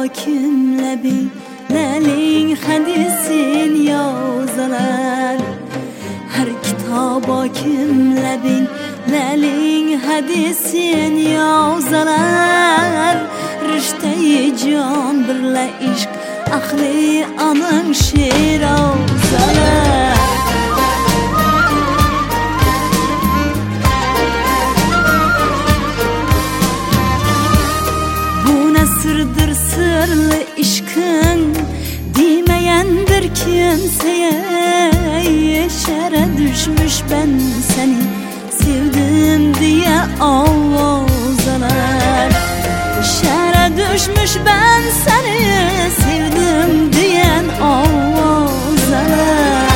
kimle bilenin hadisin yazılar. Her kitaba kimle bilenin hadisin yazılar. Rişte-i can birle işk ahli anın şirazalar. Sırdır sırlı işkın demeyendir kimseye. Şere düşmüş ben seni sevdim diye avazalar. Şere düşmüş ben seni sevdim diyen avazalar.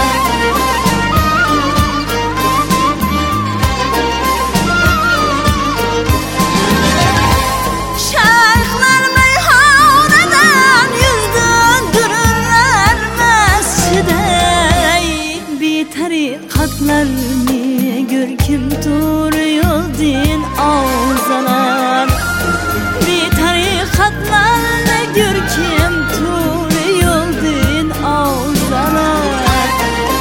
Tarikatlarını gör kim duruyor din ağzalar. Bir tarikatlarını gör kim duruyor din ağzalar.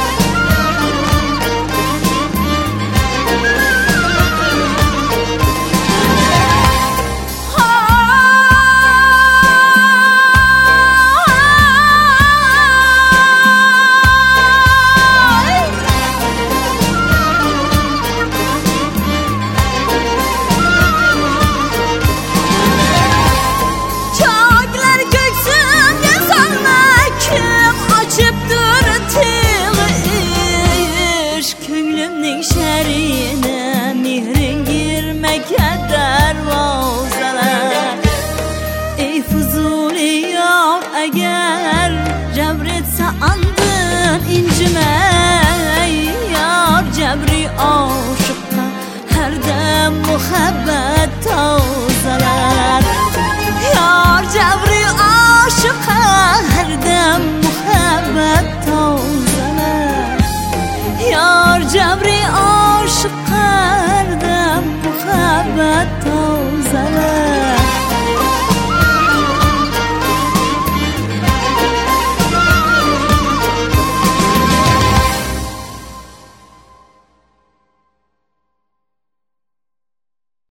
Şerine mihrin girmek dervazalar. Ey Fuzuli yar, eğer cebretse andın incime. Yar cebri aşıkta her dem muhabbet tazalar. Yar cebri aşıkta her dem muhabbet tazalar. Yar cebri aşık kardem muhabbet tazalar.